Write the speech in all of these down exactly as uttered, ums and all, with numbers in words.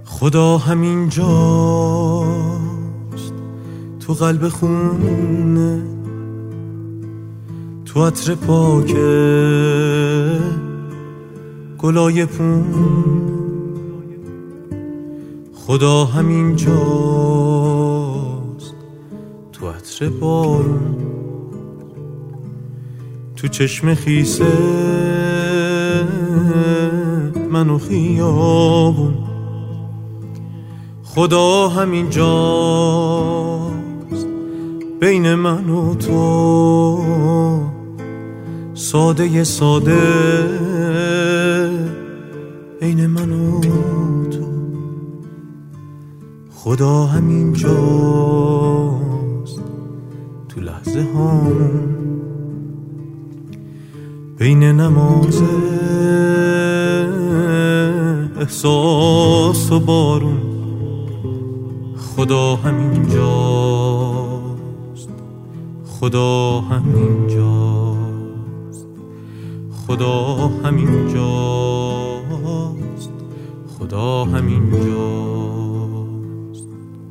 خدا همین جاست، تو قلب خونه، تو عطر پاک گلای پون. خدا همین جاست، تو عطر بارون، تو چشم خیسه من و خیابون. خدا همین جاست، بین من و تو، ساده ساده بین من و تو. خدا همین جاست، تو لحظه هامون، بین نماز احساس و بارون. خدا همین جاست، خدا همین جاست، خدا همین جاست، خدا همین جاست.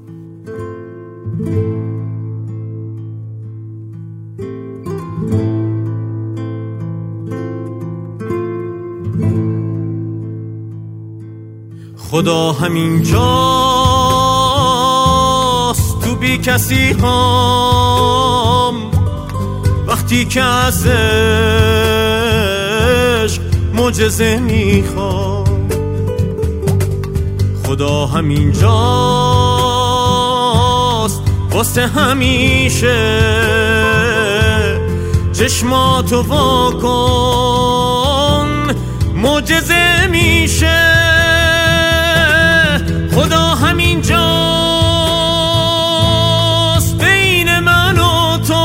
خدا همین جاست، تو بی کسی هم، وقتی که از عشق معجزه میخوام. خدا همین جاست، واسه همیشه چشماتو واکن، معجزه میشه. خدا همین جاست، بین من و تو،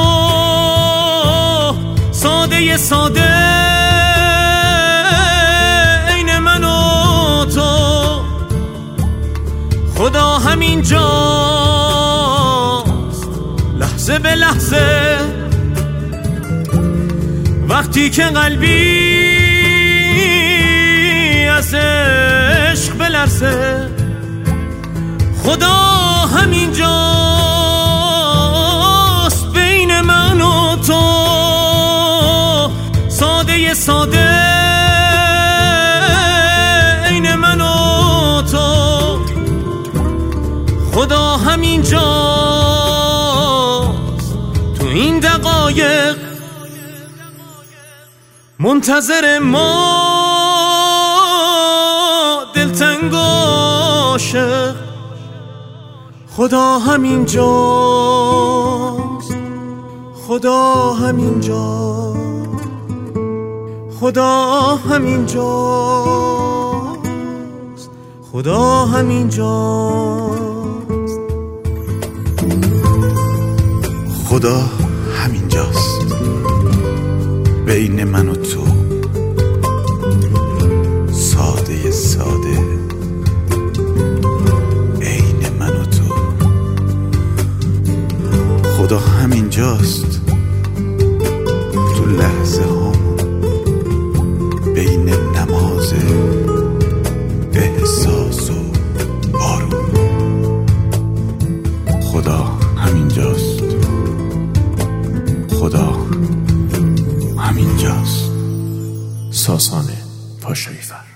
ساده ساده عین من و تو. خدا همین جاست، لحظه به لحظه، وقتی که قلبی از عشق بلرزه. خدا همین جاست، بین من و تو، ساده ساده عین من و تو. خدا همین جاست، تو این دقایق منتظر ما، دلتنگ و عاشق. خدا همین جاست، خدا همین جاست، خدا همین جاست، خدا همین جاست. خدا همین جاست، بین من و تو، ساده ساده عین من و تو. خدا همین جاست، تو لحظه ها، بین نماز احساس و بارون. خدا همین جاست، خدا همین جاست. ساسان پاشویی فر.